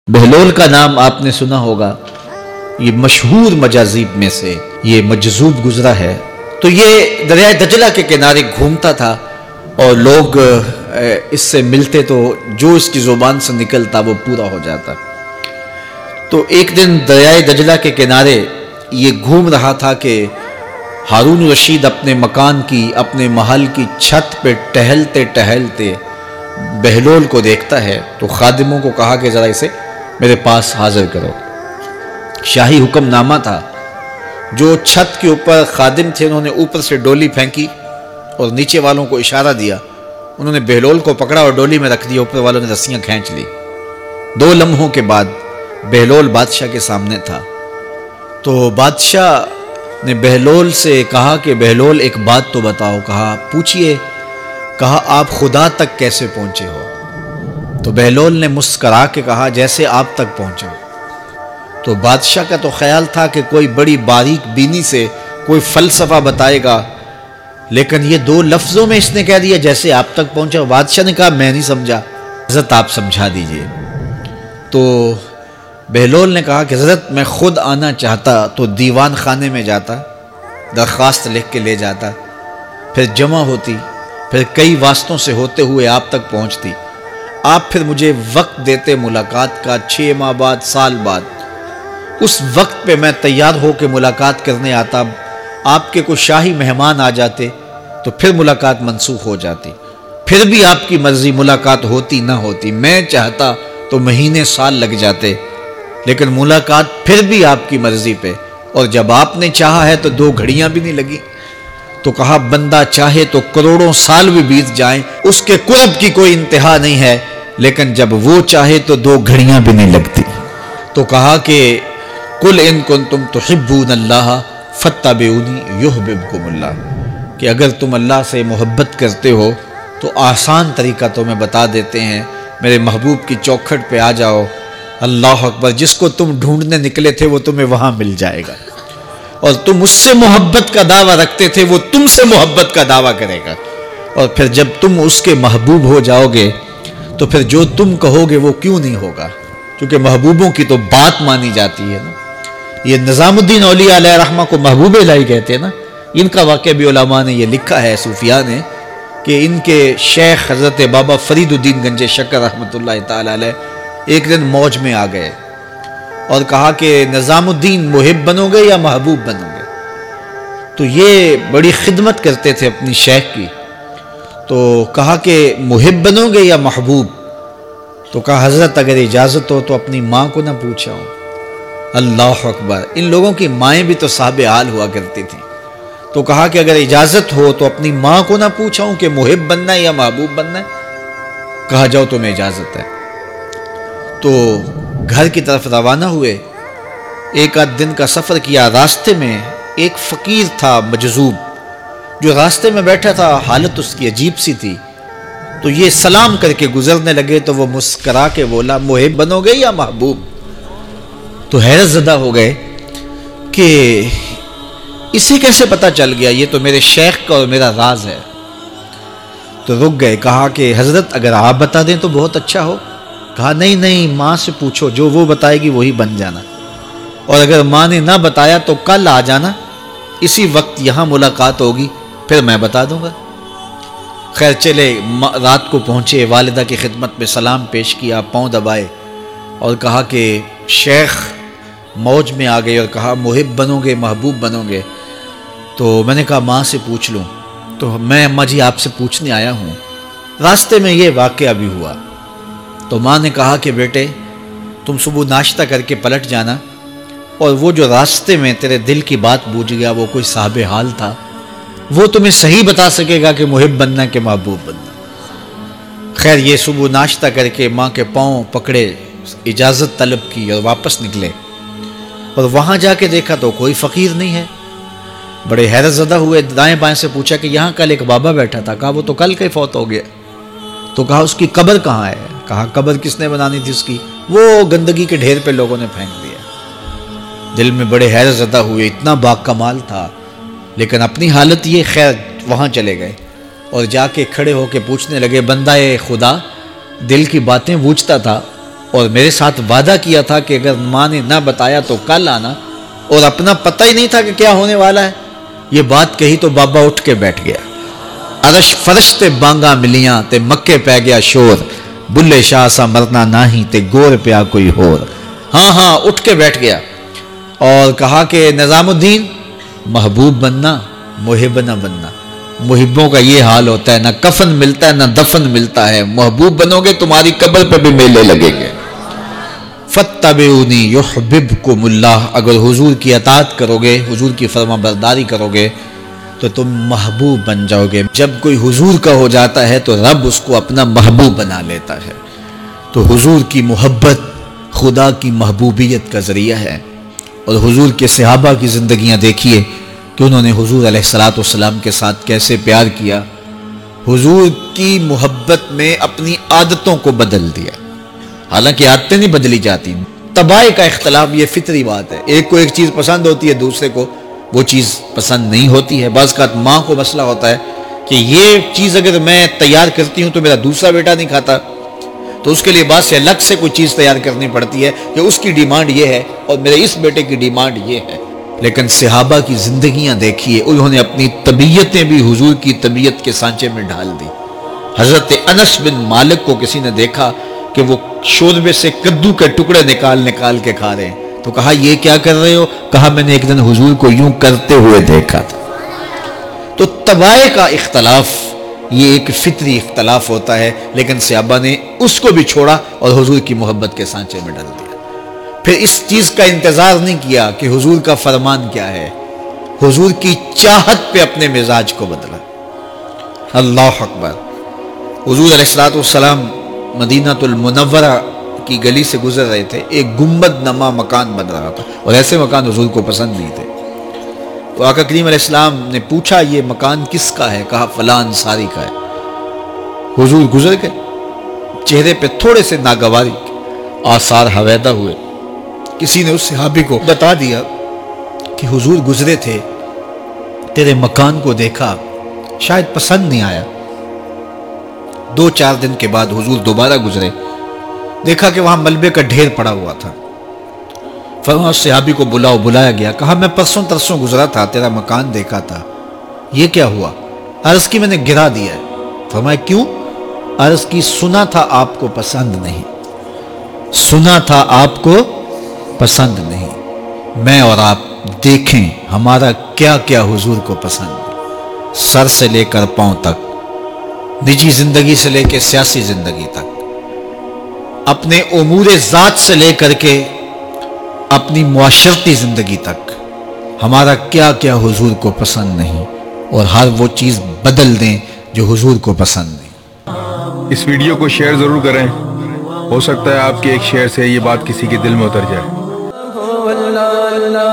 بہلول کا نام آپ نے سنا ہوگا، یہ مشہور مجاذیب میں سے یہ مجذوب گزرا ہے۔ تو یہ دریائے دجلہ کے کنارے گھومتا تھا اور لوگ اس سے ملتے تو جو اس کی زبان سے نکلتا وہ پورا ہو جاتا۔ تو ایک دن دریائے دجلہ کے کنارے یہ گھوم رہا تھا کہ ہارون رشید اپنے مکان کی، اپنے محل کی چھت پہ ٹہلتے ٹہلتے بہلول کو دیکھتا ہے، تو خادموں کو کہا کہ ذرا اسے میرے پاس حاضر کرو۔ شاہی حکم نامہ تھا، جو چھت کے اوپر خادم تھے انہوں نے اوپر سے ڈولی پھینکی اور نیچے والوں کو اشارہ دیا، انہوں نے بہلول کو پکڑا اور ڈولی میں رکھ دیا، اوپر والوں نے رسیاں کھینچ لی۔ 2 لمحوں کے بعد بہلول بادشاہ کے سامنے تھا۔ تو بادشاہ نے بہلول سے کہا کہ بہلول ایک بات تو بتاؤ، کہا پوچھئے، کہا آپ خدا تک کیسے پہنچے ہو؟ تو بہلول نے مسکرا کے کہا جیسے آپ تک پہنچا۔ تو بادشاہ کا تو خیال تھا کہ کوئی بڑی باریک بینی سے کوئی فلسفہ بتائے گا، لیکن یہ 2 لفظوں میں اس نے کہہ دیا جیسے آپ تک پہنچا۔ بادشاہ نے کہا میں نہیں سمجھا، حضرت آپ سمجھا دیجئے۔ تو بہلول نے کہا کہ حضرت میں خود آنا چاہتا تو دیوان خانے میں جاتا، درخواست لکھ کے لے جاتا، پھر جمع ہوتی، پھر کئی واسطوں سے ہوتے ہوئے آپ تک پہنچتی، آپ پھر مجھے وقت دیتے ملاقات کا، 6 ماہ بعد، سال بعد۔ اس وقت پہ میں تیار ہو کے ملاقات کرنے آتا، آپ کے کوئی شاہی مہمان آ جاتے تو پھر ملاقات منسوخ ہو جاتی، پھر بھی آپ کی مرضی ملاقات ہوتی نہ ہوتی، میں چاہتا تو مہینے سال لگ جاتے، لیکن ملاقات پھر بھی آپ کی مرضی پہ، اور جب آپ نے چاہا ہے تو 2 گھڑیاں بھی نہیں لگی۔ تو کہا بندہ چاہے تو کروڑوں سال بھی بیت جائیں، اس کے قرب کی کوئی انتہا نہیں ہے، لیکن جب وہ چاہے تو 2 گھڑیاں بھی نہیں لگتی۔ تو کہا کہ قل ان کنتم تحبون اللہ فاتبعونی یحببکم اللہ، کہ اگر تم اللہ سے محبت کرتے ہو تو آسان طریقہ تمہیں بتا دیتے ہیں، میرے محبوب کی چوکھٹ پہ آ جاؤ، اللہ اکبر، جس کو تم ڈھونڈنے نکلے تھے وہ تمہیں وہاں مل جائے گا، اور تم اس سے محبت کا دعویٰ رکھتے تھے وہ تم سے محبت کا دعویٰ کرے گا، اور پھر جب تم اس کے محبوب ہو جاؤ گے تو پھر جو تم کہو گے وہ کیوں نہیں ہوگا، کیونکہ محبوبوں کی تو بات مانی جاتی ہے نا۔ یہ نظام الدین اولیاء علیہ رحمہ کو محبوب الہی کہتے ہیں نا، ان کا واقعہ بھی علماء نے یہ لکھا ہے، صوفیاء نے، کہ ان کے شیخ حضرت بابا فرید الدین گنج شکر رحمۃ اللہ تعالی علیہ ایک دن موج میں آ گئے اور کہا کہ نظام الدین محب بنو گے یا محبوب بنو گے؟ تو یہ بڑی خدمت کرتے تھے اپنی شیخ کی، تو کہا کہ محب بنو گے یا محبوب؟ تو کہا حضرت اگر اجازت ہو تو اپنی ماں کو نہ پوچھا ہوں۔ اللہ اکبر، ان لوگوں کی مائیں بھی تو صاحب حال ہوا کرتی تھیں۔ تو کہا کہ اگر اجازت ہو تو اپنی ماں کو نہ پوچھا ہوں کہ محب بننا ہے یا محبوب بننا ہے؟ کہا جاؤ تمہیں اجازت ہے۔ تو گھر کی طرف روانہ ہوئے، 1 دن کا سفر کیا، راستے میں ایک فقیر تھا مجذوب جو راستے میں بیٹھا تھا، حالت اس کی عجیب سی تھی، تو یہ سلام کر کے گزرنے لگے تو وہ مسکرا کے بولا محب بنو گے یا محبوب؟ تو حیرت زدہ ہو گئے کہ اسے کیسے پتہ چل گیا، یہ تو میرے شیخ کا اور میرا راز ہے۔ تو رک گئے، کہا کہ حضرت اگر آپ بتا دیں تو بہت اچھا ہو۔ کہا نہیں ماں سے پوچھو، جو وہ بتائے گی وہی بن جانا، اور اگر ماں نے نہ بتایا تو کل آ جانا، اسی وقت یہاں ملاقات ہوگی، پھر میں بتا دوں گا۔ خیر چلے، رات کو پہنچے، والدہ کی خدمت میں سلام پیش کیا، پاؤں دبائے اور کہا کہ شیخ موج میں آ گئے اور کہا محب بنو گے محبوب بنو گے؟ تو میں نے کہا ماں سے پوچھ لوں، تو میں اماں جی آپ سے پوچھنے آیا ہوں، راستے میں یہ واقعہ بھی ہوا۔ تو ماں نے کہا کہ بیٹے تم صبح ناشتہ کر کے پلٹ جانا، اور وہ جو راستے میں تیرے دل کی بات بوجھ گیا وہ کوئی صاحب حال تھا، وہ تمہیں صحیح بتا سکے گا کہ محب بننا کہ محبوب بننا۔ خیر یہ صبح ناشتہ کر کے ماں کے پاؤں پکڑے، اجازت طلب کی اور واپس نکلے، اور وہاں جا کے دیکھا تو کوئی فقیر نہیں ہے۔ بڑے حیرت زدہ ہوئے، دائیں بائیں سے پوچھا کہ یہاں کل ایک بابا بیٹھا تھا، کہا وہ تو کل کے فوت ہو گیا۔ تو کہا اس کی قبر کہاں ہے؟ کہا قبر کس نے بنانی تھی اس کی؟ وہ گندگی کے ڈھیر پہ لوگوں نے پھینک دیا۔ دل میں بڑے حیرت زدہ ہوئے، اتنا با کمال تھا، لیکن اپنی حالت یہ، خیر وہاں چلے گئے اور جا کے کھڑے ہو کے پوچھنے لگے، بندہ خدا دل کی باتیں بوجھتا تھا، اور میرے ساتھ وعدہ کیا تھا کہ اگر ماں نے نہ بتایا تو کل آنا، اور اپنا پتہ ہی نہیں تھا کہ کیا ہونے والا ہے۔ یہ بات کہی تو بابا اٹھ کے بیٹھ گیا۔ عرش فرش تے بانگا ملیاں تے مکے پہ گیا شور، بلے شاہ سا مرنا ناہی تے گور پیا کوئی ہور۔ ہاں اٹھ کے بیٹھ گیا اور کہا کہ نظام الدین، محبوب بننا، محب نہ بننا۔ محبوں کا یہ حال ہوتا ہے، نہ کفن ملتا ہے نہ دفن ملتا ہے، محبوب بنو گے تمہاری قبر پہ بھی میلے لگیں گے۔ فَاتَّبِعُونِي يُحْبِبْكُمُ اللَّهُ، اگر حضور کی اطاعت کرو گے، حضور کی فرما برداری کرو گے تو تم محبوب بن جاؤ گے۔ جب کوئی حضور کا ہو جاتا ہے تو رب اس کو اپنا محبوب بنا لیتا ہے۔ تو حضور کی محبت خدا کی محبوبیت کا ذریعہ ہے۔ اور حضور کے صحابہ کی زندگیاں دیکھیے کہ انہوں نے حضور علیہ السلام کے ساتھ کیسے پیار کیا، حضور کی محبت میں اپنی عادتوں کو بدل دیا۔ حالانکہ عادتیں نہیں بدلی جاتی، طباع کا اختلاف یہ فطری بات ہے، ایک کو ایک چیز پسند ہوتی ہے، دوسرے کو وہ چیز پسند نہیں ہوتی ہے۔ بعض اوقات ماں کو مسئلہ ہوتا ہے کہ یہ چیز اگر میں تیار کرتی ہوں تو میرا دوسرا بیٹا نہیں کھاتا، تو اس کے لیے بعض سے الگ سے کوئی چیز تیار کرنی پڑتی ہے کہ اس کی ڈیمانڈ یہ ہے اور میرے اس بیٹے کی ڈیمانڈ یہ ہے۔ لیکن صحابہ کی زندگیاں دیکھیے، انہوں نے اپنی طبیعتیں بھی حضور کی طبیعت کے سانچے میں ڈھال دی۔ حضرت انس بن مالک کو کسی نے دیکھا کہ وہ شوربے سے کدو کے ٹکڑے نکال کے کھا رہے ہیں، تو کہا یہ کیا کر رہے ہو؟ کہا میں نے ایک دن حضور کو یوں کرتے ہوئے دیکھا تھا۔ تو طباع کا اختلاف یہ ایک فطری اختلاف ہوتا ہے، لیکن صحابہ نے اس کو بھی چھوڑا اور حضور کی محبت کے سانچے میں ڈال دیا۔ پھر اس چیز کا انتظار نہیں کیا کہ حضور کا فرمان کیا ہے، حضور کی چاہت پہ اپنے مزاج کو بدلا۔ اللہ اکبر۔ حضور علیہ السلام مدینہ المنورہ کی گلی سے گزر رہے تھے، ایک گنبد نما مکان بن رہا تھا، اور ایسے مکان حضور کو پسند نہیں تھے۔ تو آقا کریم علیہ السلام نے پوچھا یہ مکان کس کا ہے؟ کہا فلاں انصاری کا ہے۔ حضور گزر گئے، چہرے پہ تھوڑے سے ناگواری آثار حویدہ ہوئے۔ کسی نے اس صحابی کو بتا دیا کہ حضور گزرے تھے، تیرے مکان کو دیکھا، شاید پسند نہیں آیا۔ 2-4 دن کے بعد حضور دوبارہ گزرے، دیکھا کہ وہاں ملبے کا ڈھیر پڑا ہوا تھا۔ فرمایا صحابی کو بلایا گیا، کہا میں پرسوں ترسوں گزرا تھا، تیرا مکان دیکھا تھا، یہ کیا ہوا؟ عرض کی میں نے گرا دیا ہے۔ فرمایا کیوں؟ عرض کی سنا تھا آپ کو پسند نہیں، سنا تھا آپ کو پسند نہیں۔ میں اور آپ دیکھیں ہمارا کیا کیا حضور کو پسند ہے، سر سے لے کر پاؤں تک، نجی زندگی سے لے کے سیاسی زندگی تک، اپنے امور ذات سے لے کر کے اپنی معاشرتی زندگی تک، ہمارا کیا کیا حضور کو پسند نہیں، اور ہر وہ چیز بدل دیں جو حضور کو پسند نہیں۔ اس ویڈیو کو شیئر ضرور کریں، ہو سکتا ہے آپ کے ایک شیئر سے یہ بات کسی کے دل میں اتر جائے۔